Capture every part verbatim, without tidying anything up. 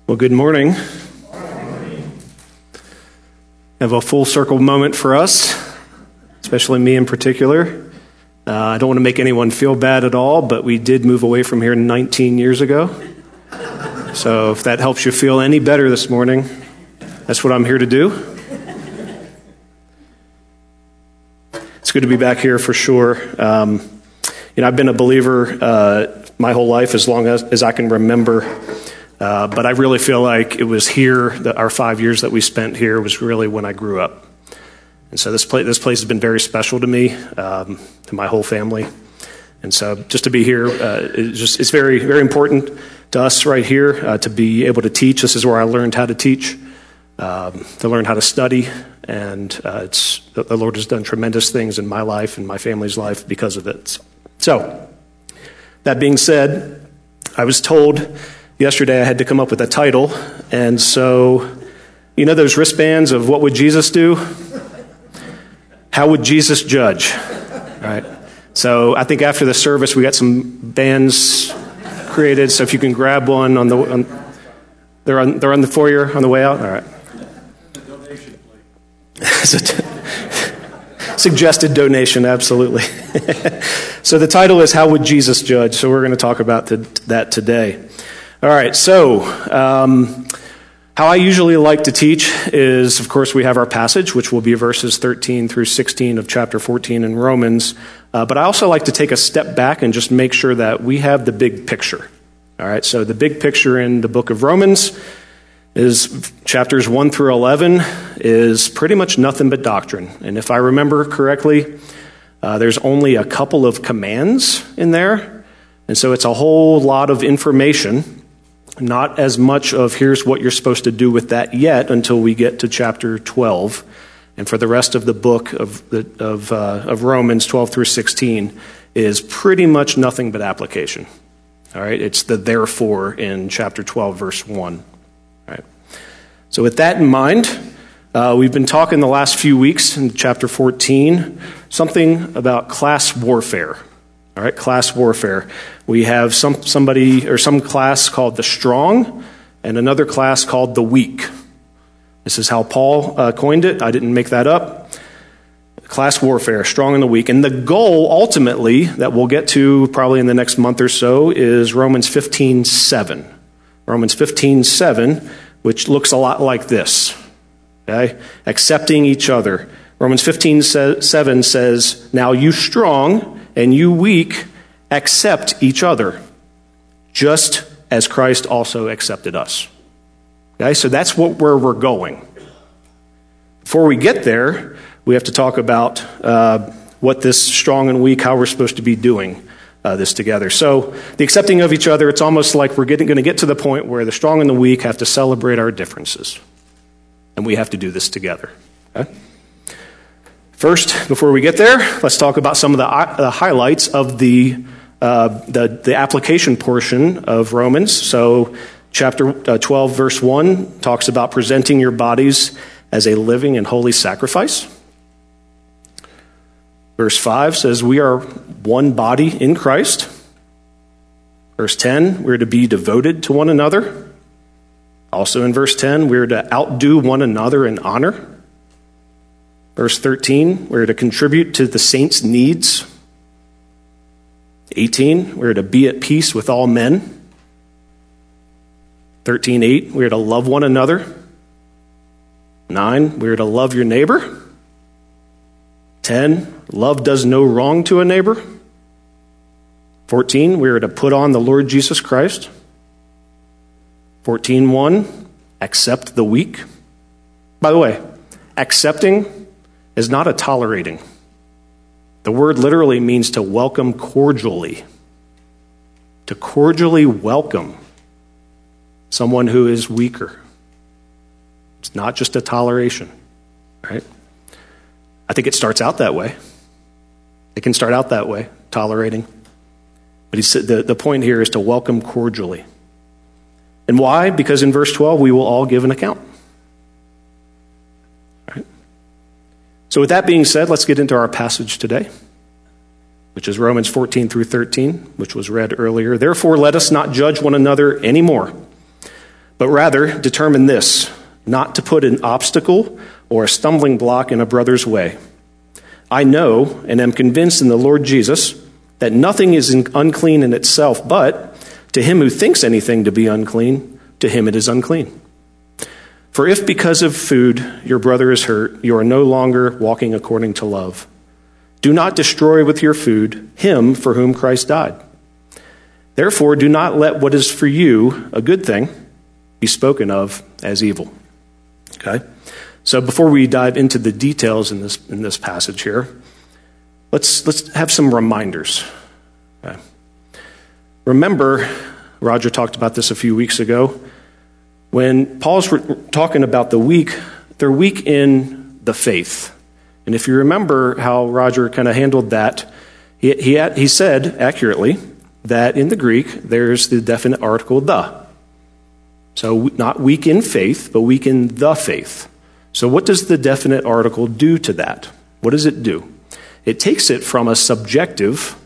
Well, good morning. Have a full circle moment for us, especially me in particular. Uh, I don't want to make anyone feel bad at all, but we did move away from here nineteen years ago. So if that helps you feel any better this morning, that's what I'm here to do. It's good to be back here for sure. Um, you know, I've been a believer uh, my whole life, as long as, as I can remember. Uh, but I really feel like it was here, that our five years that we spent here was really when I grew up. And so this place, this place has been very special to me, um, to my whole family. And so just to be here, uh, it's just it's very, very important to us right here uh, to be able to teach. This is where I learned how to teach, um, to learn how to study. And uh, it's the Lord has done tremendous things in my life and my family's life because of it. So that being said, I was told yesterday I had to come up with a title, and so, you know those wristbands of what would Jesus do? How would Jesus judge? All right. So I think after the service we got some bands created, so if you can grab one on the, on, they're on they're on the foyer on the way out. All right. Donation, please. Suggested donation, absolutely. So the title is How Would Jesus Judge? So we're going to talk about the, that today. All right, so um, how I usually like to teach is, of course, we have our passage, which will be verses thirteen through sixteen of chapter fourteen in Romans. Uh, but I also like to take a step back and just make sure that we have the big picture. All right, so the big picture in the book of Romans is chapters one through eleven is pretty much nothing but doctrine. And if I remember correctly, uh, there's only a couple of commands in there. And so it's a whole lot of information. Not as much of here's what you're supposed to do with that yet until we get to chapter twelve. And for the rest of the book of the, of, uh, of Romans twelve through sixteen is pretty much nothing but application. All right, it's the therefore in chapter twelve, verse one. All right. So with that in mind, uh, we've been talking the last few weeks in chapter fourteen, something about class warfare. All right, class warfare. We have some somebody or some class called the strong and another class called the weak. This is how Paul uh, coined it. I didn't make that up. Class warfare, strong and the weak. And the goal ultimately that we'll get to probably in the next month or so is Romans fifteen seven. Romans fifteen seven, which looks a lot like this. Okay? Accepting each other. Romans fifteen seven says, "Now you strong and you weak, accept each other, just as Christ also accepted us." Okay, so that's what, where we're going. Before we get there, we have to talk about uh, what this strong and weak, how we're supposed to be doing uh, this together. So the accepting of each other, it's almost like we're getting, going to get to the point where the strong and the weak have to celebrate our differences. And we have to do this together. Okay? First, before we get there, let's talk about some of the, uh, the highlights of the, uh, the the application portion of Romans. So chapter uh, twelve, verse one, talks about presenting your bodies as a living and holy sacrifice. Verse five says we are one body in Christ. Verse ten, we're to be devoted to one another. Also in verse ten, we're to outdo one another in honor. Verse thirteen, we're to contribute to the saints' needs. eighteen, we're to be at peace with all men. thirteen eight, we're to love one another. nine, we're to love your neighbor. ten, love does no wrong to a neighbor. fourteen, we're to put on the Lord Jesus Christ. fourteen one, accept the weak. By the way, accepting is not a tolerating. The word literally means to welcome cordially. To cordially welcome someone who is weaker. It's not just a toleration, right? I think it starts out that way. It can start out that way, tolerating. But he said the, the point here is to welcome cordially. And why? Because in verse twelve, we will all give an account. So with that being said, let's get into our passage today, which is Romans fourteen through thirteen, which was read earlier. Therefore, let us not judge one another anymore, But rather, determine this, not to put an obstacle or a stumbling block in a brother's way. I know and am convinced in the Lord Jesus that nothing is unclean in itself, but to him who thinks anything to be unclean, to him it is unclean. For if because of food your brother is hurt, you are no longer walking according to love. Do not destroy with your food him for whom Christ died. Therefore, do not let what is for you a good thing be spoken of as evil. Okay? So before we dive into the details in this in this passage here, let's let's have some reminders. Okay? Remember, Roger talked about this a few weeks ago. When Paul's talking about the weak, they're weak in the faith. And if you remember how Roger kind of handled that, he he, had, he said accurately that in the Greek there's the definite article the. So not weak in faith, but weak in the faith. So what does the definite article do to that? What does it do? It takes it from a subjective,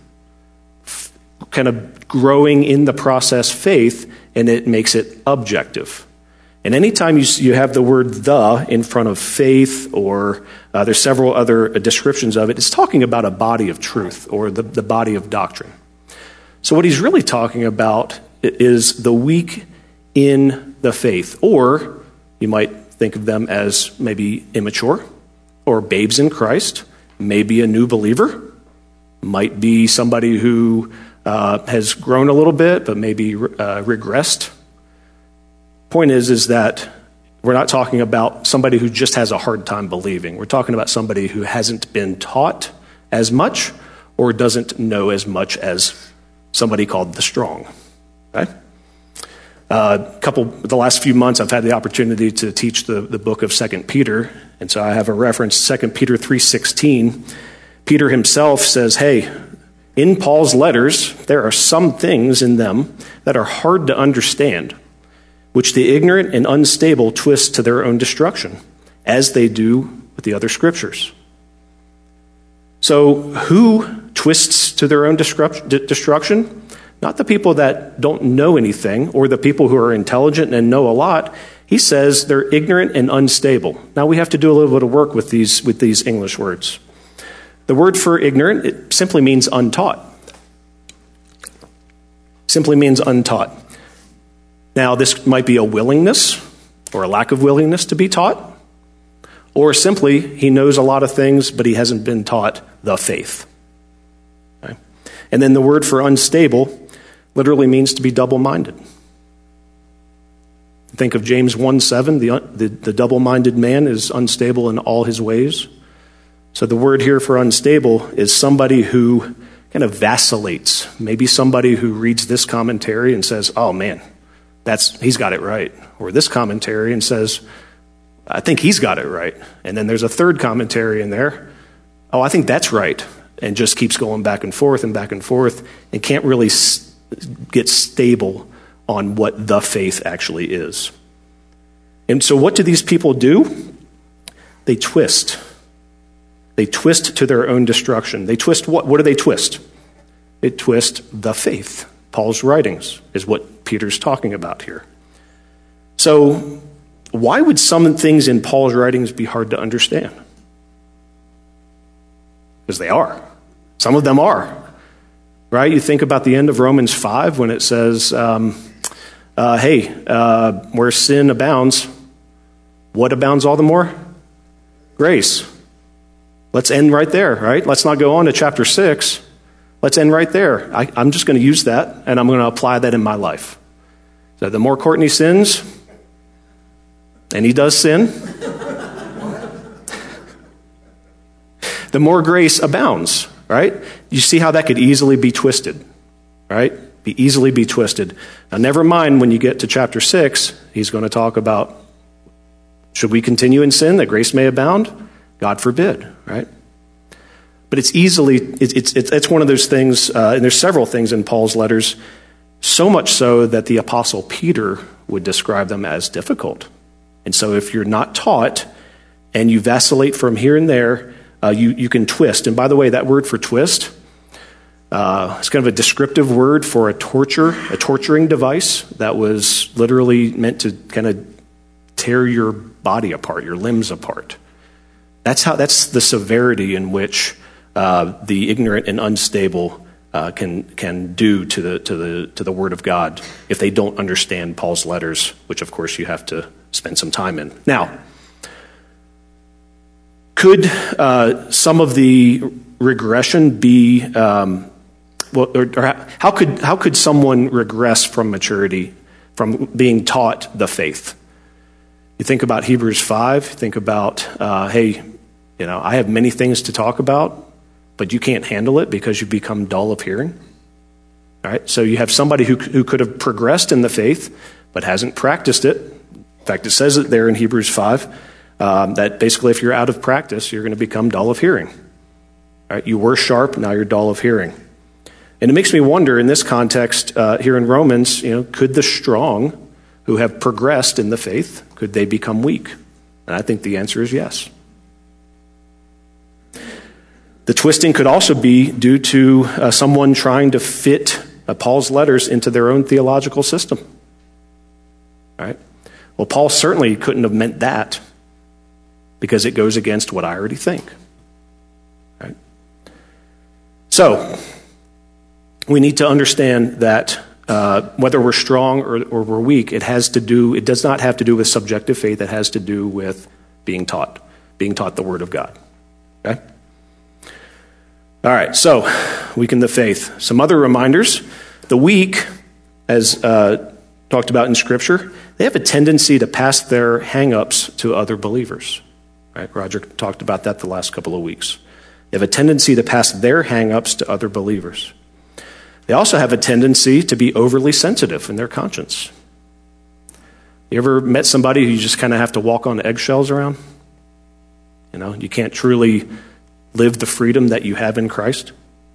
kind of growing in the process faith, and it makes it objective. And anytime you, you have the word the in front of faith, or uh, there's several other descriptions of it, it's talking about a body of truth or the, the body of doctrine. So what he's really talking about is the weak in the faith, or you might think of them as maybe immature or babes in Christ, maybe a new believer, might be somebody who uh, has grown a little bit but maybe uh, regressed. Point is, is that we're not talking about somebody who just has a hard time believing. We're talking about somebody who hasn't been taught as much or doesn't know as much as somebody called the strong. Okay? Uh, a couple, the last few months, I've had the opportunity to teach the, the book of Second Peter, and so I have a reference, Second Peter three sixteen. Peter himself says, hey, in Paul's letters, there are some things in them that are hard to understand, which the ignorant and unstable twist to their own destruction, as they do with the other scriptures. So who twists to their own destruction? Not the people that don't know anything or the people who are intelligent and know a lot. He says they're ignorant and unstable. Now we have to do a little bit of work with these with these English words. The word for ignorant, it simply means untaught. Simply means untaught. Now this might be a willingness or a lack of willingness to be taught, or simply he knows a lot of things but he hasn't been taught the faith. Okay? And then the word for unstable literally means to be double-minded. Think of James one seven, the, the, the double-minded man is unstable in all his ways. So the word here for unstable is somebody who kind of vacillates. Maybe somebody who reads this commentary and says, oh man, that's he's got it right. Or this commentary and says, I think he's got it right. And then there's a third commentary in there, oh, I think that's right. And just keeps going back and forth and back and forth and can't really st- get stable on what the faith actually is. And so what do these people do? They twist. They twist to their own destruction. They twist what? What do they twist? They twist the faith. Paul's writings is what Peter's talking about here. So why would some things in Paul's writings be hard to understand? Because they are. Some of them are. Right? You think about the end of Romans five when it says, um, uh, hey, uh, where sin abounds, what abounds all the more? Grace. Let's end right there, right? Let's not go on to chapter six. Let's end right there. I, I'm just going to use that, and I'm going to apply that in my life. So the more Courtney sins, and he does sin, the more grace abounds, right? You see how that could easily be twisted, right? Be easily be twisted. Now, never mind when you get to chapter six, he's going to talk about, should we continue in sin that grace may abound? God forbid, right? But it's easily, it's it's it's one of those things, uh, and there's several things in Paul's letters, so much so that the Apostle Peter would describe them as difficult. And so if you're not taught and you vacillate from here and there, uh, you, you can twist. And by the way, that word for twist, Uh, it's kind of a descriptive word for a torture, a torturing device that was literally meant to kind of tear your body apart, your limbs apart. That's how. That's the severity in which uh, the ignorant and unstable uh, can can do to the to the to the Word of God if they don't understand Paul's letters, which of course you have to spend some time in. Now, could uh, some of the regression be? Um, well, or, or how could how could someone regress from maturity, from being taught the faith? You think about Hebrews five. Think about, uh, hey, you know, I have many things to talk about, but you can't handle it because you've become dull of hearing. All right, so you have somebody who who could have progressed in the faith, but hasn't practiced it. In fact, it says it there in Hebrews five um, that basically, if you're out of practice, you're going to become dull of hearing. All right, you were sharp, now you're dull of hearing. And it makes me wonder, in this context, uh, here in Romans, you know, could the strong who have progressed in the faith, could they become weak? And I think the answer is yes. The twisting could also be due to uh, someone trying to fit uh, Paul's letters into their own theological system. All right? Well, Paul certainly couldn't have meant that because it goes against what I already think. All right? So, we need to understand that uh, whether we're strong or, or we're weak, it has to do, it does not have to do with subjective faith. It has to do with being taught, being taught the Word of God. Okay? All right, so weaken the faith. Some other reminders. The weak, as uh, talked about in Scripture, they have a tendency to pass their hang-ups to other believers. Right? Roger talked about that the last couple of weeks. They have a tendency to pass their hang-ups to other believers. They also have a tendency to be overly sensitive in their conscience. You ever met somebody who you just kind of have to walk on eggshells around? You know, you can't truly live the freedom that you have in Christ.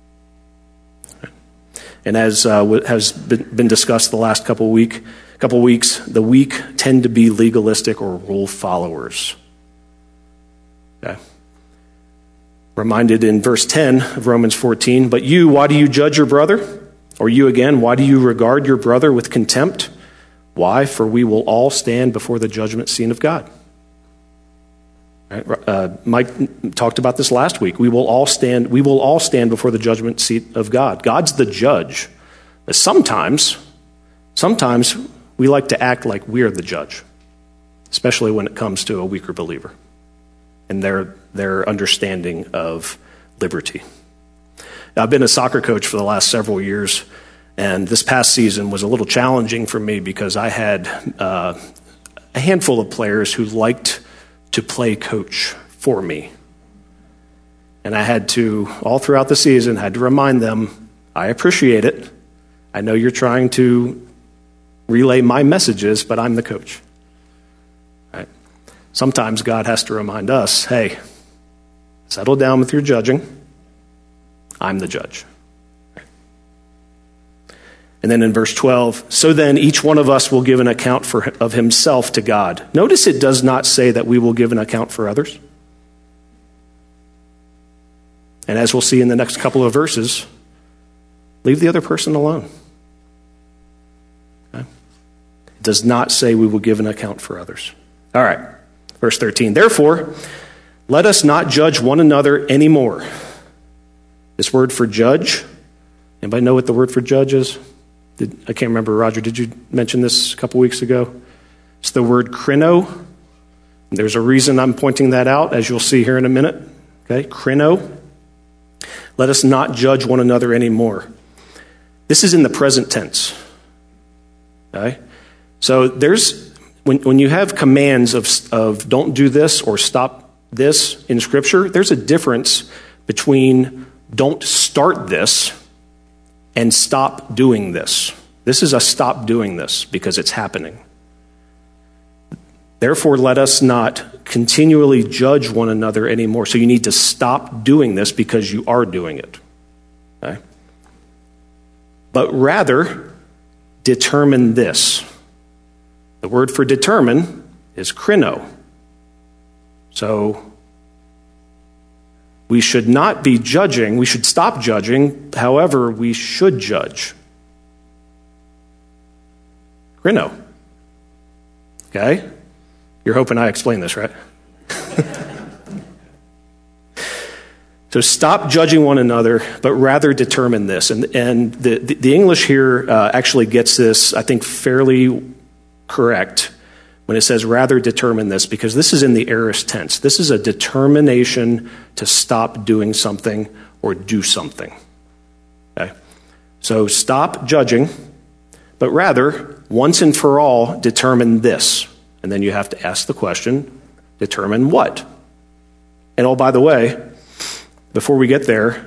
And as uh, has been, been discussed the last couple week, couple weeks, the weak tend to be legalistic or rule followers. Okay. Reminded in verse ten of Romans fourteen, but you, why do you judge your brother? Or you again, why do you regard your brother with contempt? Why? For we will all stand before the judgment seat of God. Right? Uh, Mike talked about this last week. We will all stand. We will all stand before the judgment seat of God. God's the judge. But sometimes, sometimes we like to act like we're the judge, especially when it comes to a weaker believer and their their understanding of liberty. Now, I've been a soccer coach for the last several years, and this past season was a little challenging for me because I had uh, a handful of players who liked to play coach for me. And I had to, all throughout the season, had to remind them, I appreciate it. I know you're trying to relay my messages, but I'm the coach. Right? Sometimes God has to remind us, hey, settle down with your judging. I'm the judge. And then in verse twelve, so then each one of us will give an account for, of himself to God. Notice it does not say that we will give an account for others. And as we'll see in the next couple of verses, leave the other person alone. Okay? It does not say we will give an account for others. All right, verse thirteen. Therefore, let us not judge one another anymore. This word for judge, anybody know what the word for judge is? Did, I can't remember, Roger, did you mention this a couple weeks ago? It's the word krino. There's a reason I'm pointing that out, as you'll see here in a minute. Okay, krino. Let us not judge one another anymore. This is in the present tense. Okay? So there's, when, when you have commands of, of don't do this or stop this in Scripture, there's a difference between don't start this and stop doing this. This is a stop doing this because it's happening. Therefore, let us not continually judge one another anymore. So you need to stop doing this because you are doing it. Okay? But rather, determine this. The word for determine is krino. So We should not be judging. We should stop judging. However, we should judge. Reno. Okay? You're hoping I explain this, right? So stop judging one another, but rather determine this. And and the, the, the English here uh, actually gets this, I think, fairly correct when it says rather determine this, because this is in the aorist tense. This is a determination to stop doing something or do something. Okay? So stop judging, but rather, once and for all, determine this. And then you have to ask the question, determine what? And oh, by the way, before we get there,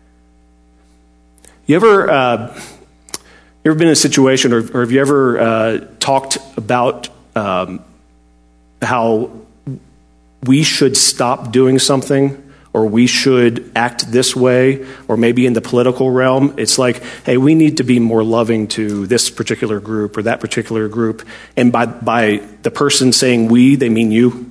you ever, uh, you ever been in a situation, or, or have you ever uh, talked about um, how we should stop doing something, or we should act this way, or maybe in the political realm, it's like, hey, we need to be more loving to this particular group or that particular group. And by by the person saying we, they mean you.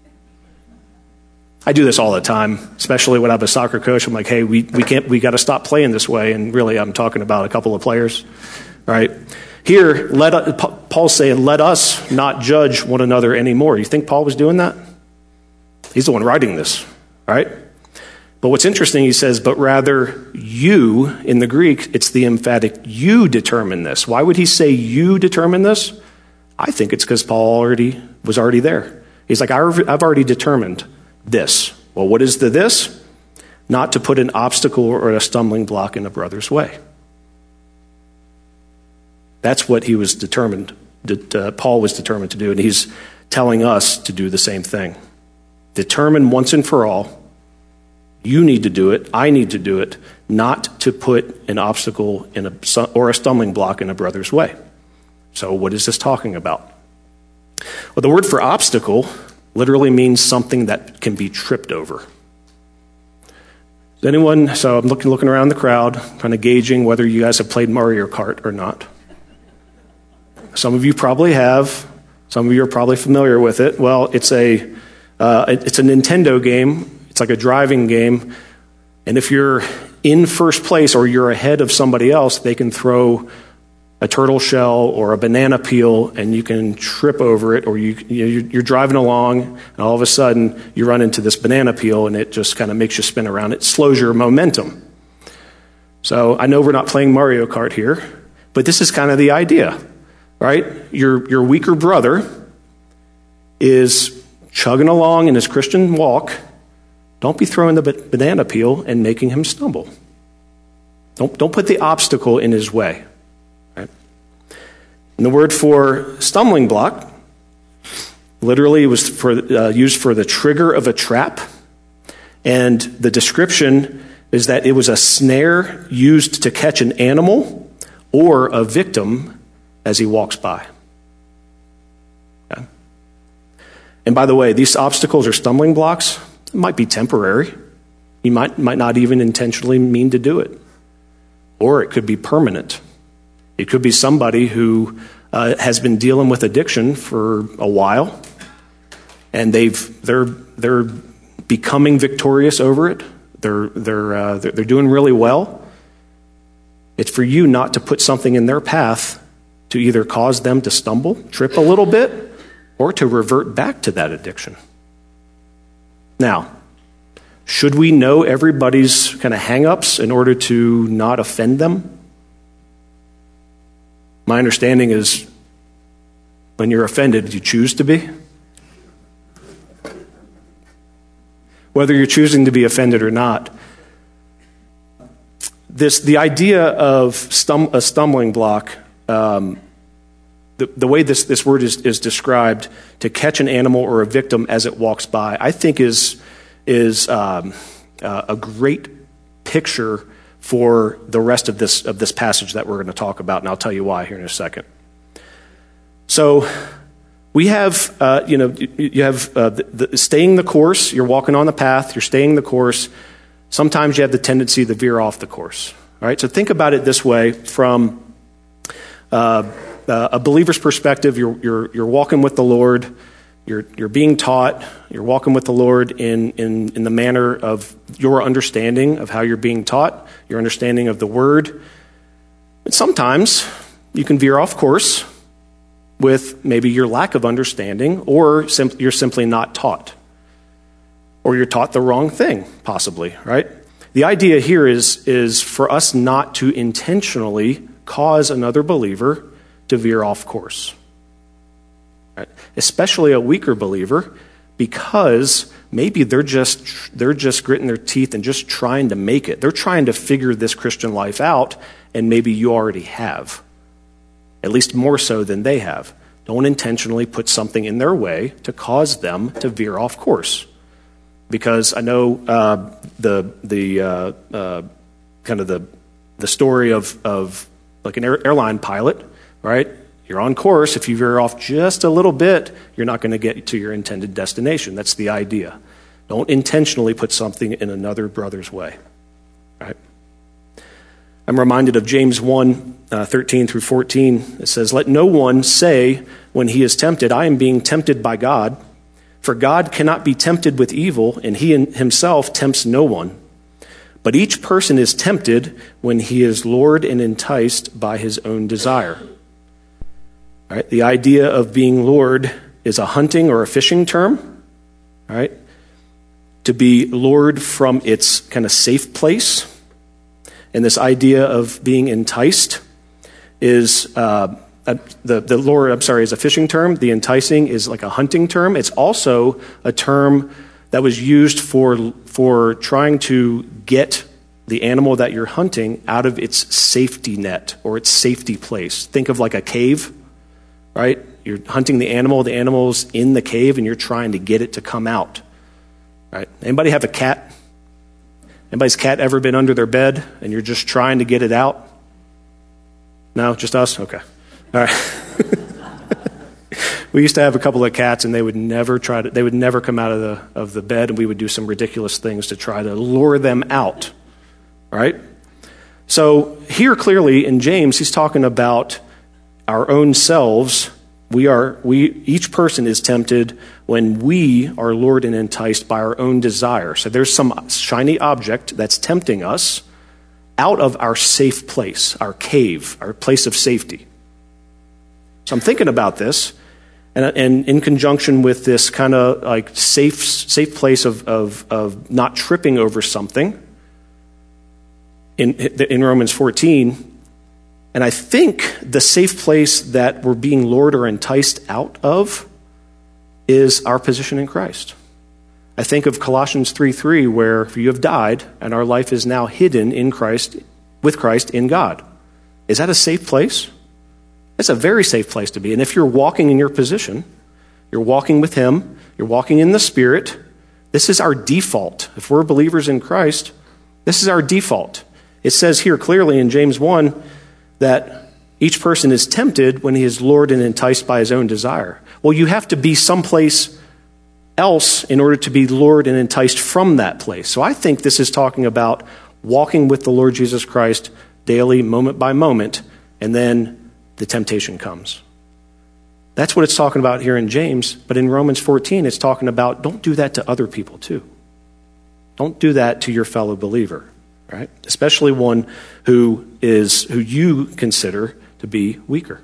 I do this all the time, especially when I'm a soccer coach. I'm like, hey, we, we can't, we got to stop playing this way. And really, I'm talking about a couple of players, right? Here, let Paul's saying, let us not judge one another anymore. You think Paul was doing that? He's the one writing this, right? But what's interesting, he says, but rather you, in the Greek, it's the emphatic you determine this. Why would he say you determine this? I think it's because Paul already was already there. He's like, I've already determined this. Well, what is the this? Not to put an obstacle or a stumbling block in a brother's way. That's what he was determined, that uh, Paul was determined to do, and he's telling us to do the same thing. Determine once and for all, you need to do it, I need to do it, not to put an obstacle in a, or a stumbling block in a brother's way. So what is this talking about? Well, the word for obstacle literally means something that can be tripped over. Is anyone, so I'm looking looking around the crowd, kind of gauging whether you guys have played Mario Kart or not. Some of you probably have. Some of you are probably familiar with it. Well, it's a uh, it's a Nintendo game. It's like a driving game. And if you're in first place or you're ahead of somebody else, they can throw a turtle shell or a banana peel, and you can trip over it, or you, you're driving along, and all of a sudden you run into this banana peel, and it just kind of makes you spin around. It slows your momentum. So I know we're not playing Mario Kart here, but this is kind of the idea, right? Your, your weaker brother is chugging along in his Christian walk. Don't be throwing the banana peel and making him stumble. Don't, don't put the obstacle in his way. And the word for stumbling block literally was for, uh, used for the trigger of a trap. And the description is that it was a snare used to catch an animal or a victim as he walks by. Okay. And by the way, these obstacles or stumbling blocks might be temporary. You might, might not even intentionally mean to do it. Or it could be permanent. It could be somebody who uh, has been dealing with addiction for a while, and they've they're they're becoming victorious over it. They're they're uh, they're, they're doing really well. It's for you not to put something in their path to either cause them to stumble, trip a little bit, or to revert back to that addiction. Now, should we know everybody's kind of hang-ups in order to not offend them? My understanding is when you're offended, you choose to be. Whether you're choosing to be offended or not, this the idea of stum, a stumbling block, um, the, the way this, this word is, is described, to catch an animal or a victim as it walks by, I think is, is um, uh, a great picture for the rest of this of this passage that we're going to talk about, and I'll tell you why here in a second. So we have, uh, you know, you have uh, the, the, staying the course. You're walking on the path. You're staying the course. Sometimes you have the tendency to veer off the course. All right. So think about it this way: from uh, uh, a believer's perspective, you're you're you're walking with the Lord. you're you're being taught, you're walking with the Lord in, in, in the manner of your understanding of how you're being taught, your understanding of the word. But sometimes you can veer off course with maybe your lack of understanding, or sim- you're simply not taught. Or you're taught the wrong thing, possibly, right? The idea here is, is for us not to intentionally cause another believer to veer off course. Right? Especially a weaker believer, because maybe they're just they're just gritting their teeth and just trying to make it. They're trying to figure this Christian life out, and maybe you already have. At least more so than they have. Don't intentionally put something in their way to cause them to veer off course. Because I know uh, the the uh, uh, kind of the the story of of like an air, airline pilot, right? You're on course. If you veer off just a little bit, you're not going to get to your intended destination. That's the idea. Don't intentionally put something in another brother's way, right? I'm reminded of James one, uh, thirteen through fourteen. It says, "Let no one say when he is tempted, 'I am being tempted by God.' For God cannot be tempted with evil, and he himself tempts no one. But each person is tempted when he is lured and enticed by his own desire." All right, the idea of being lured is a hunting or a fishing term. All right, to be lured from its kind of safe place. And this idea of being enticed is uh, Uh, the, the lure, I'm sorry, is a fishing term. The enticing is like a hunting term. It's also a term that was used for, for trying to get the animal that you're hunting out of its safety net or its safety place. Think of like a cave, right? You're hunting the animal, the animal's in the cave, and you're trying to get it to come out, right? Anybody have a cat? Anybody's cat ever been under their bed and you're just trying to get it out? No, just us? Okay. All right. We used to have a couple of cats, and they would never try to. They would never come out of the of the bed, and we would do some ridiculous things to try to lure them out. Right. So here, clearly in James, he's talking about our own selves. We are we each person is tempted when we are lured and enticed by our own desire. So there's some shiny object that's tempting us out of our safe place, our cave, our place of safety. So I'm thinking about this, and, and in conjunction with this kind of like safe safe place of, of, of not tripping over something in, in Romans fourteen, and I think the safe place that we're being lured or enticed out of is our position in Christ. I think of Colossians three three, where you have died, and our life is now hidden in Christ, with Christ in God. Is that a safe place? It's a very safe place to be. And if you're walking in your position, you're walking with him, you're walking in the Spirit, this is our default. If we're believers in Christ, this is our default. It says here clearly in James one that each person is tempted when he is lured and enticed by his own desire. Well, you have to be someplace else in order to be lured and enticed from that place. So I think this is talking about walking with the Lord Jesus Christ daily, moment by moment, and then the temptation comes. That's what it's talking about here in James, but in Romans fourteen, it's talking about don't do that to other people too. Don't do that to your fellow believer, right? Especially one who is who you consider to be weaker.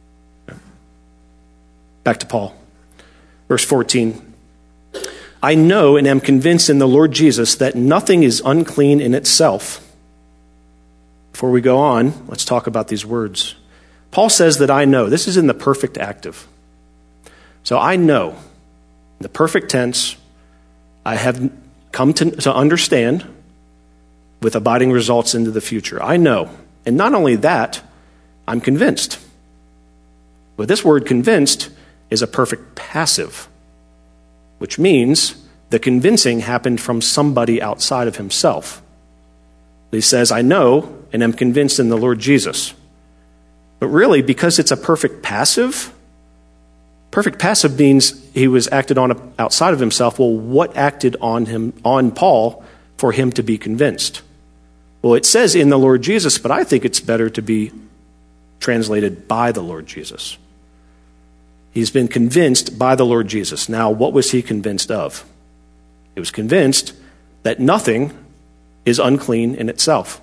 Back to Paul. Verse fourteen. "I know and am convinced in the Lord Jesus that nothing is unclean in itself." Before we go on, let's talk about these words. Paul says that I know. This is in the perfect active. So I know. In the perfect tense, I have come to, to understand with abiding results into the future. I know. And not only that, I'm convinced. But this word convinced is a perfect passive, which means the convincing happened from somebody outside of himself. He says, I know and am convinced in the Lord Jesus. But really, because it's a perfect passive, perfect passive means he was acted on outside of himself. Well, what acted on him, on Paul, for him to be convinced? Well, it says in the Lord Jesus, but I think it's better to be translated by the Lord Jesus. He's been convinced by the Lord Jesus. Now, what was he convinced of? He was convinced that nothing is unclean in itself.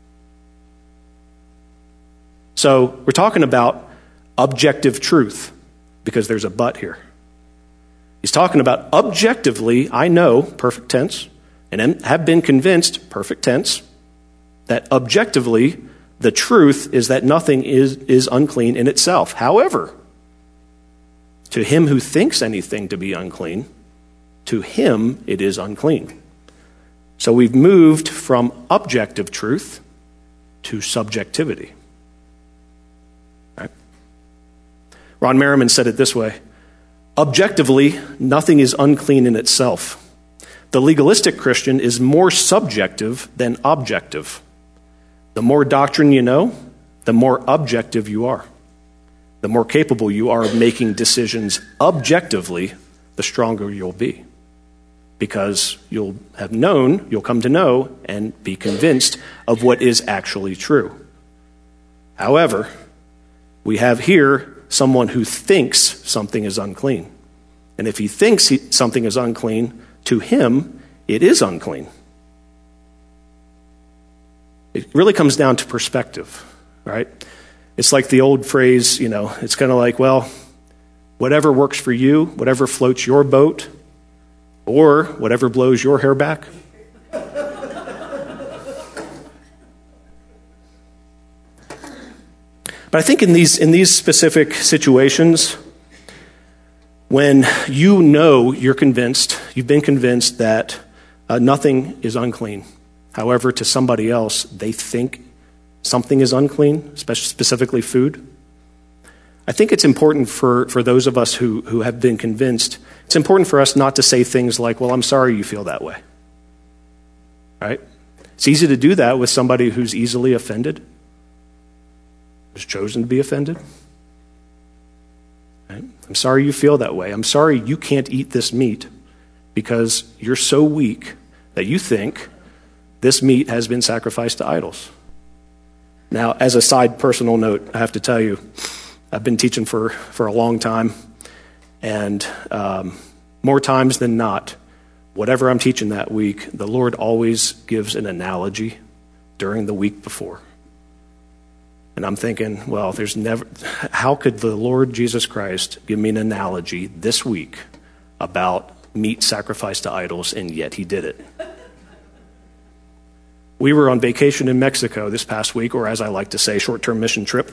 So we're talking about objective truth, because there's a but here. He's talking about objectively, I know, perfect tense, and have been convinced, perfect tense, that objectively the truth is that nothing is, is unclean in itself. However, to him who thinks anything to be unclean, to him it is unclean. So we've moved from objective truth to subjectivity. Right? Ron Merriman said it this way: objectively, nothing is unclean in itself. The legalistic Christian is more subjective than objective. The more doctrine you know, the more objective you are. The more capable you are of making decisions objectively, the stronger you'll be. Because you'll have known, you'll come to know and be convinced of what is actually true. However, we have here someone who thinks something is unclean. And if he thinks he, something is unclean, to him, it is unclean. It really comes down to perspective, right? It's like the old phrase, you know, it's kind of like, well, whatever works for you, whatever floats your boat, or whatever blows your hair back. But I think in these in these specific situations, when you know you're convinced, you've been convinced that uh, nothing is unclean. However, to somebody else, they think something is unclean, especially specifically food. I think it's important for, for those of us who, who have been convinced, it's important for us not to say things like, well, I'm sorry you feel that way. Right? It's easy to do that with somebody who's easily offended, who's chosen to be offended. Right? I'm sorry you feel that way. I'm sorry you can't eat this meat because you're so weak that you think this meat has been sacrificed to idols. Now, as a side personal note, I have to tell you, I've been teaching for, for a long time, and um, more times than not, whatever I'm teaching that week, the Lord always gives an analogy during the week before. And I'm thinking, well, there's never, how could the Lord Jesus Christ give me an analogy this week about meat sacrificed to idols, and yet he did it? We were on vacation in Mexico this past week, or as I like to say, short-term mission trip.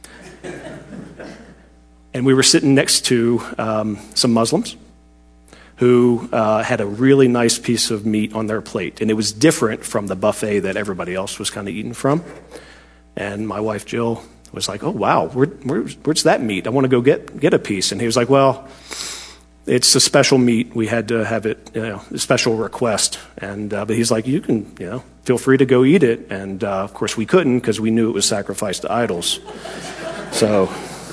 And we were sitting next to um, some Muslims who uh, had a really nice piece of meat on their plate. And it was different from the buffet that everybody else was kind of eating from. And my wife, Jill, was like, oh, wow, where, where, where's that meat? I want to go get, get a piece. And he was like, well, it's a special meat. We had to have it, you know, a special request. And uh, but he's like, you can, you know, feel free to go eat it. And, uh, of course, we couldn't because we knew it was sacrificed to idols. So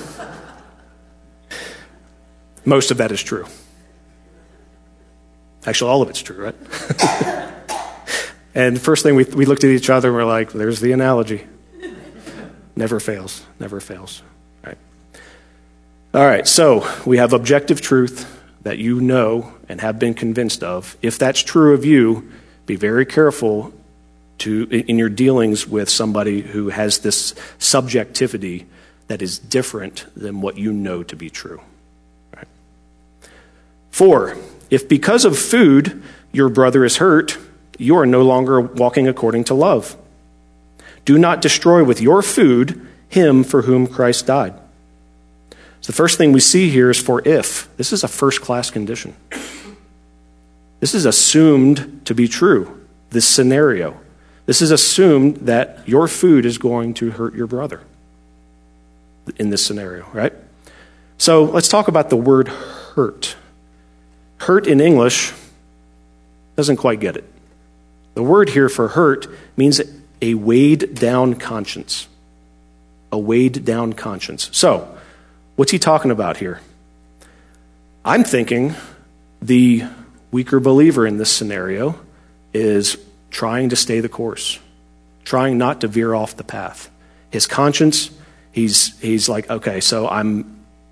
most of that is true. Actually, all of it's true, right? And the first thing we we looked at each other and we're like, there's the analogy. Never fails, never fails. Right? All right, so we have objective truth that you know and have been convinced of. If that's true of you, be very careful to in your dealings with somebody who has this subjectivity that is different than what you know to be true. Right? Four, if because of food your brother is hurt, you are no longer walking according to love. Do not destroy with your food him for whom Christ died. So the first thing we see here is for if. This is a first-class condition. This is assumed to be true, this scenario. This is assumed that your food is going to hurt your brother in this scenario, right? So let's talk about the word hurt. Hurt in English doesn't quite get it. The word here for hurt means a weighed down conscience. A weighed down conscience. So, what's he talking about here? I'm thinking the weaker believer in this scenario is trying to stay the course, trying not to veer off the path. His conscience, he's he's like, okay, so I'm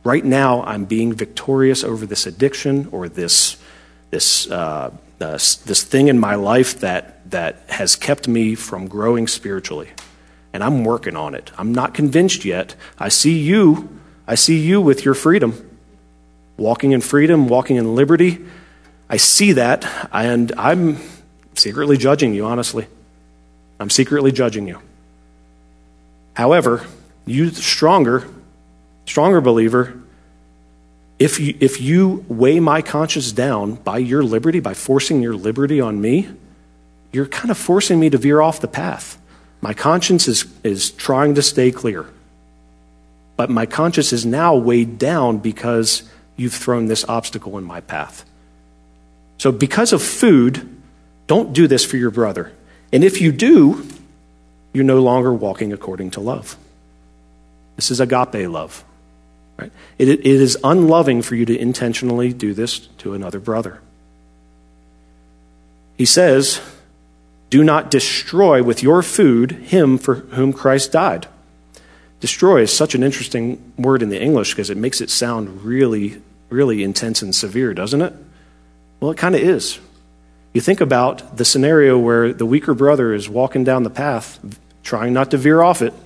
Right now, I'm being victorious over this addiction or this this uh, uh, this thing in my life that that has kept me from growing spiritually, and I'm working on it. I'm not convinced yet. I see you. I see you with your freedom, walking in freedom, walking in liberty. I see that, and I'm secretly judging you, honestly. I'm secretly judging you. However, you stronger, stronger believer, if you, if you weigh my conscience down by your liberty, by forcing your liberty on me, you're kind of forcing me to veer off the path. My conscience is, is trying to stay clear. But my conscience is now weighed down because you've thrown this obstacle in my path. So because of food, don't do this for your brother. And if you do, you're no longer walking according to love. This is agape love. Right? It, it is unloving for you to intentionally do this to another brother. He says, do not destroy with your food him for whom Christ died. Destroy is such an interesting word in the English because it makes it sound really, really intense and severe, doesn't it? Well, it kind of is. You think about the scenario where the weaker brother is walking down the path, trying not to veer off it,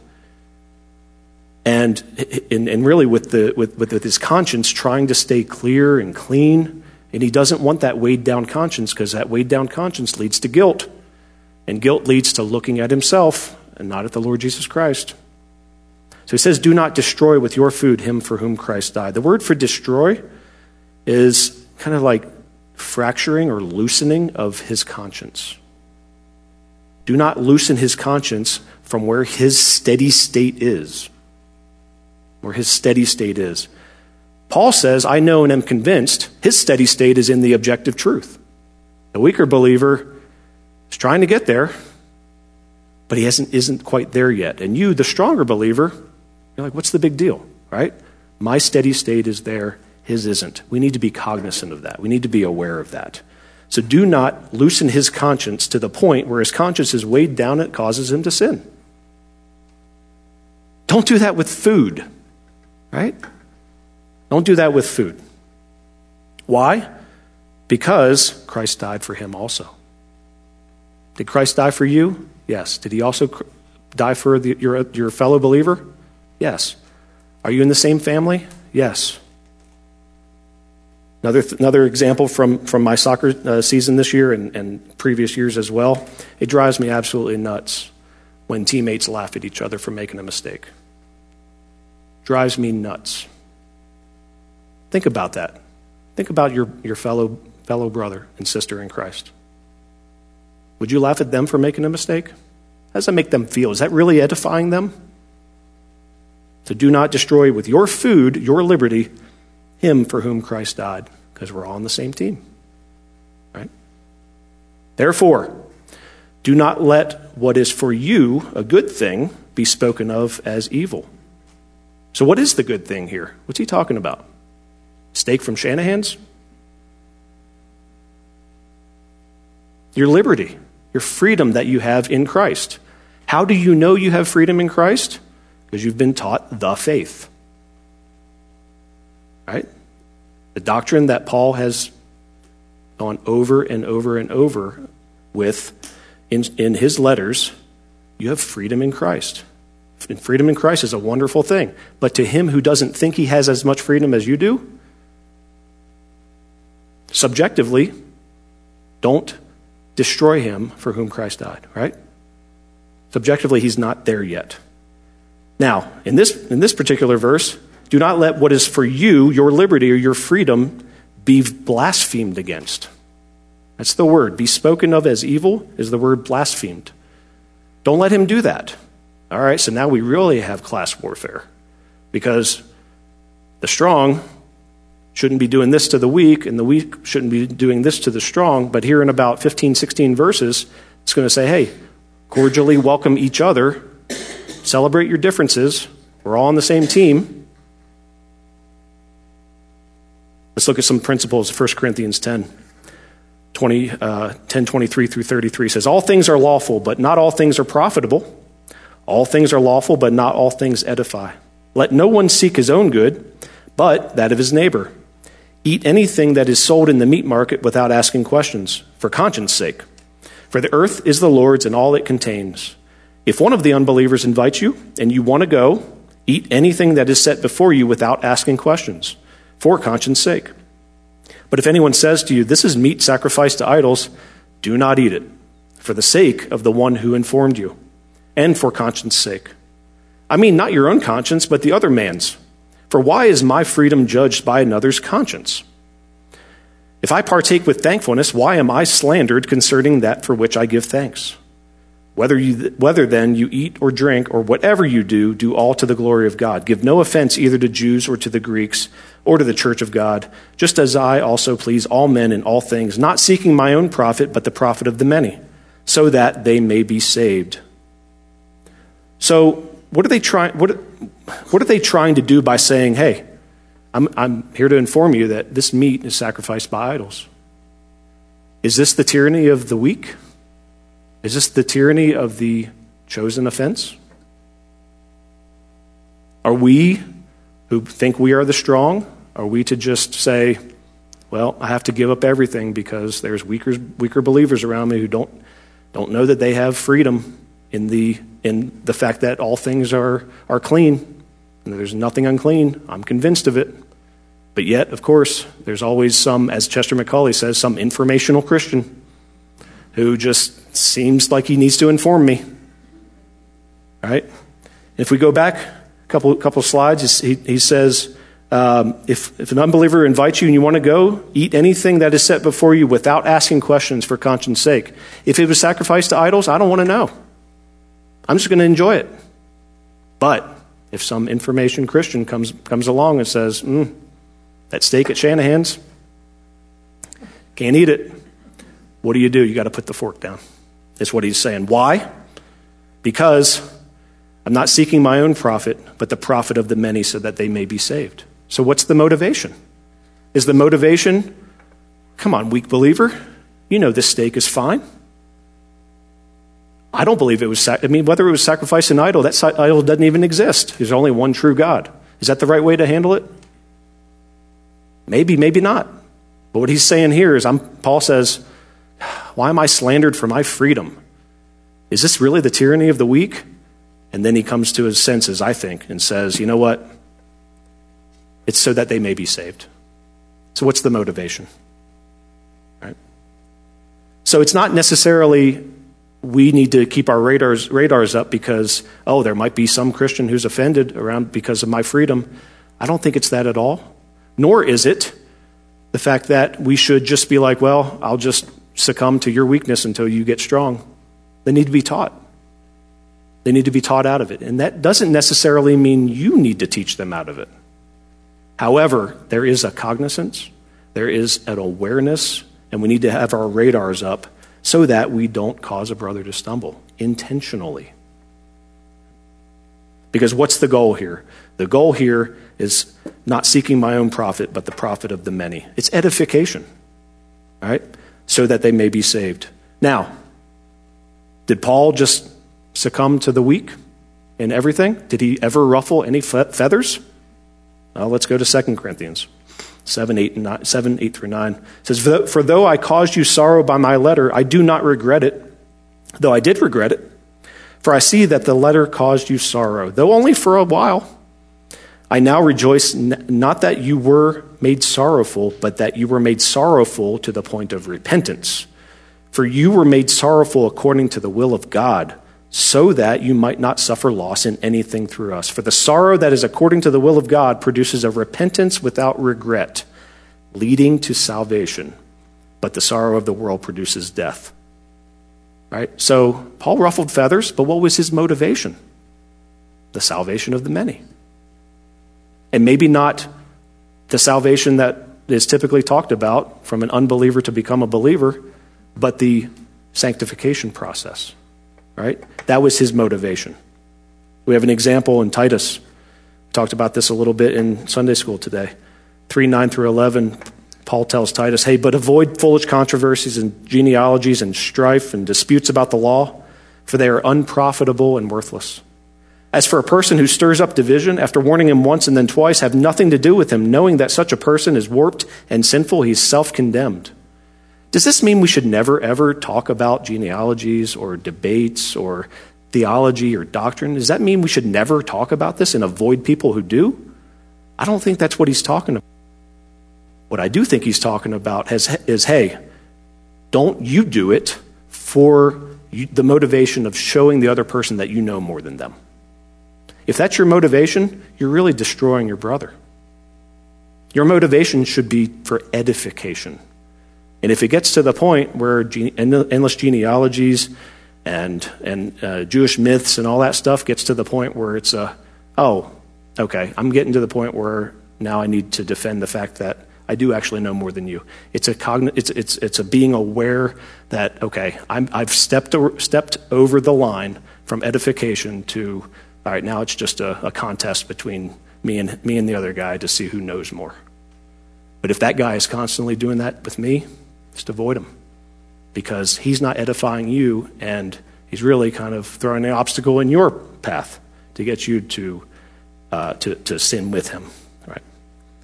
and and, and really with the with, with his conscience trying to stay clear and clean, and he doesn't want that weighed down conscience because that weighed down conscience leads to guilt, and guilt leads to looking at himself and not at the Lord Jesus Christ. So he says, do not destroy with your food him for whom Christ died. The word for destroy is kind of like fracturing or loosening of his conscience. Do not loosen his conscience from where his steady state is. Where his steady state is. Paul says, I know and am convinced his steady state is in the objective truth. The weaker believer is trying to get there, but he hasn't, isn't quite there yet. And you, the stronger believer, you're like, what's the big deal, right? My steady state is there. His isn't. We need to be cognizant of that. We need to be aware of that. So do not loosen his conscience to the point where his conscience is weighed down and it causes him to sin. Don't do that with food, right? Don't do that with food. Why? Because Christ died for him also. Did Christ die for you? Yes. Did he also die for the, your, your fellow believer? Yes. Are you in the same family? Yes. Another another example from, from my soccer uh, season this year and, and previous years as well, it drives me absolutely nuts when teammates laugh at each other for making a mistake. Drives me nuts. Think about that. Think about your, your fellow fellow brother and sister in Christ. Would you laugh at them for making a mistake? How does that make them feel? Is that really edifying them? So do not destroy with your food, your liberty, him for whom Christ died, because we're all on the same team. Right? Therefore, do not let what is for you a good thing be spoken of as evil. So what is the good thing here? What's he talking about? Steak from Shanahan's? Your liberty, your freedom that you have in Christ. How do you know you have freedom in Christ? Because you've been taught the faith. Right? The doctrine that Paul has gone over and over and over with in, in his letters, you have freedom in Christ. And freedom in Christ is a wonderful thing. But to him who doesn't think he has as much freedom as you do, subjectively, don't destroy him for whom Christ died, right? Subjectively, he's not there yet. Now, in this in this particular verse, do not let what is for you, your liberty or your freedom, be blasphemed against. That's the word. Be spoken of as evil is the word blasphemed. Don't let him do that. All right, so now we really have class warfare because the strong shouldn't be doing this to the weak and the weak shouldn't be doing this to the strong. But here in about fifteen, sixteen verses, it's going to say, hey, cordially welcome each other. Celebrate your differences. We're all on the same team. Let's look at some principles. First Corinthians ten, twenty, uh, ten, twenty-three through thirty-three says, all things are lawful, but not all things are profitable. All things are lawful, but not all things edify. Let no one seek his own good, but that of his neighbor. Eat anything that is sold in the meat market without asking questions, for conscience sake. For the earth is the Lord's and all it contains. If one of the unbelievers invites you and you want to go, eat anything that is set before you without asking questions, for conscience sake. But if anyone says to you, this is meat sacrificed to idols, do not eat it, for the sake of the one who informed you, and for conscience sake. I mean, not your own conscience, but the other man's. For why is my freedom judged by another's conscience? If I partake with thankfulness, why am I slandered concerning that for which I give thanks? Whether you, whether then you eat or drink or whatever you do, do all to the glory of God. Give no offense either to Jews or to the Greeks or to the church of God, just as I also please all men in all things, not seeking my own profit, but the profit of the many, so that they may be saved. So what are they trying? What what are they trying to do by saying, "Hey, I'm I'm here to inform you that this meat is sacrificed by idols"? Is this the tyranny of the weak? Is this the tyranny of the chosen offense? Are we, who think we are the strong, are we to just say, well, I have to give up everything because there's weaker weaker believers around me who don't don't know that they have freedom in the in the fact that all things are are clean and there's nothing unclean. I'm convinced of it. But yet, of course, there's always some, as Chester McCauley says, some informational Christian who just seems like he needs to inform me. All right? If we go back a couple couple slides, he, he says, um, if, if an unbeliever invites you and you want to go, eat anything that is set before you without asking questions for conscience sake. If it was sacrificed to idols, I don't want to know. I'm just going to enjoy it. But if some information Christian comes comes along and says, mm, that steak at Shanahan's, can't eat it. What do you do? You got to put the fork down. That's what he's saying. Why? Because I'm not seeking my own profit, but the profit of the many so that they may be saved. So what's the motivation? Is the motivation, come on, weak believer, you know this steak is fine. I don't believe it was, sac- I mean, whether it was sacrificed an idol, that idol doesn't even exist. There's only one true God. Is that the right way to handle it? Maybe, maybe not. But what he's saying here is, I'm, Paul says, why am I slandered for my freedom? Is this really the tyranny of the weak? And then he comes to his senses, I think, and says, you know what? It's so that they may be saved. So what's the motivation? Right? So it's not necessarily we need to keep our radars radars up because, oh, there might be some Christian who's offended around because of my freedom. I don't think it's that at all. Nor is it the fact that we should just be like, well, I'll just succumb to your weakness until you get strong. They need to be taught. They need to be taught out of it. And that doesn't necessarily mean you need to teach them out of it. However, there is a cognizance, there is an awareness, and we need to have our radars up so that we don't cause a brother to stumble intentionally. Because what's the goal here? The goal here is not seeking my own profit, but the profit of the many. It's edification, all right? So that they may be saved. Now, did Paul just succumb to the weak in everything? Did he ever ruffle any fe- feathers? Well, let's go to Second Corinthians seven, eight, and nine, seven, eight through nine. It says, for though I caused you sorrow by my letter, I do not regret it, though I did regret it. For I see that the letter caused you sorrow, though only for a while. I now rejoice n- not that you were made sorrowful, but that you were made sorrowful to the point of repentance. For you were made sorrowful according to the will of God, so that you might not suffer loss in anything through us. For the sorrow that is according to the will of God produces a repentance without regret, leading to salvation. But the sorrow of the world produces death. Right? So Paul ruffled feathers, but what was his motivation? The salvation of the many. And maybe not the salvation that is typically talked about from an unbeliever to become a believer, but the sanctification process. Right? That was his motivation. We have an example in Titus. We talked about this a little bit in Sunday school today. three, nine through eleven, Paul tells Titus, hey, but avoid foolish controversies and genealogies and strife and disputes about the law, for they are unprofitable and worthless. As for a person who stirs up division, after warning him once and then twice, have nothing to do with him, knowing that such a person is warped and sinful, he's self-condemned. Does this mean we should never, ever talk about genealogies or debates or theology or doctrine? Does that mean we should never talk about this and avoid people who do? I don't think that's what he's talking about. What I do think he's talking about is, is hey, don't you do it for the motivation of showing the other person that you know more than them. If that's your motivation, you're really destroying your brother. Your motivation should be for edification. And if it gets to the point where gene- endless genealogies and and uh, Jewish myths and all that stuff gets to the point where it's a, oh, okay, I'm getting to the point where now I need to defend the fact that I do actually know more than you. It's a cogn- it's it's it's a being aware that, okay, I'm, I've stepped o- stepped over the line from edification to, all right, now it's just a, a contest between me and me and the other guy to see who knows more. But if that guy is constantly doing that with me, just avoid him, because he's not edifying you, and he's really kind of throwing an obstacle in your path to get you to uh, to, to sin with him. All right.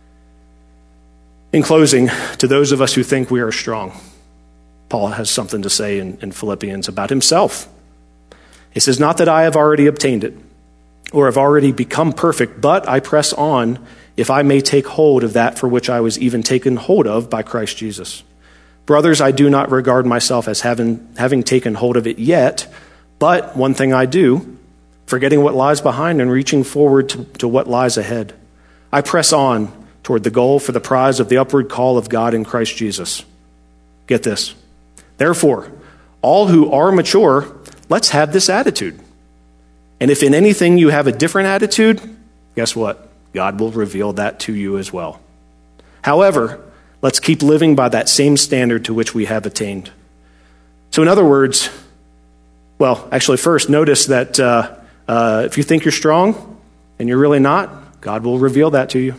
In closing, to those of us who think we are strong, Paul has something to say in, in Philippians about himself. He says, "Not that I have already obtained it, or have already become perfect, but I press on, if I may take hold of that for which I was even taken hold of by Christ Jesus. Brothers, I do not regard myself as having, having taken hold of it yet, but one thing I do, forgetting what lies behind and reaching forward to, to what lies ahead. I press on toward the goal for the prize of the upward call of God in Christ Jesus." Get this. "Therefore, all who are mature, let's have this attitude. And if in anything you have a different attitude, guess what? God will reveal that to you as well. However, let's keep living by that same standard to which we have attained." So in other words, well, actually first, notice that uh, uh, if you think you're strong and you're really not, God will reveal that to you.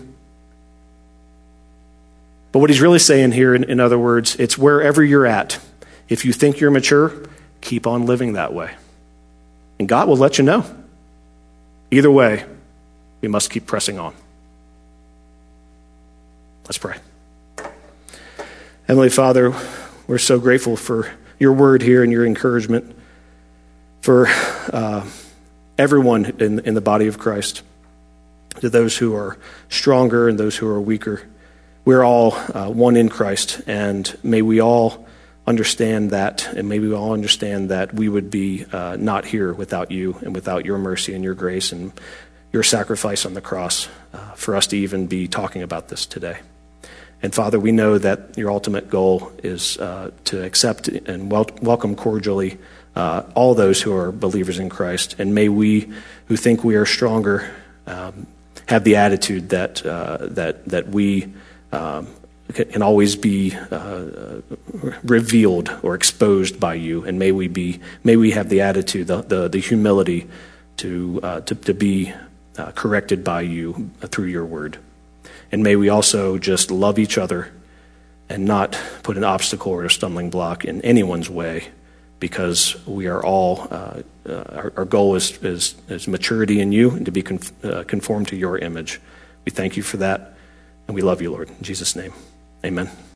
But what he's really saying here, in, in other words, it's wherever you're at. If you think you're mature, keep on living that way. And God will let you know. Either way, we must keep pressing on. Let's pray. Heavenly Father, we're so grateful for your word here and your encouragement for uh, everyone in, in the body of Christ, to those who are stronger and those who are weaker. We're all uh, one in Christ, and may we all understand that, and may we all understand that we would be uh, not here without you and without your mercy and your grace and your sacrifice on the cross uh, for us to even be talking about this today. And Father, we know that your ultimate goal is uh, to accept and wel- welcome cordially uh, all those who are believers in Christ. And may we, who think we are stronger, um, have the attitude that uh, that that we um, can always be uh, revealed or exposed by you. And may we be, may we have the attitude, the the, the humility to uh, to to be uh, corrected by you through your word. And may we also just love each other and not put an obstacle or a stumbling block in anyone's way, because we are all, uh, uh, our, our goal is, is, is maturity in you and to be conf- uh, conformed to your image. We thank you for that, and we love you, Lord. In Jesus' name, amen.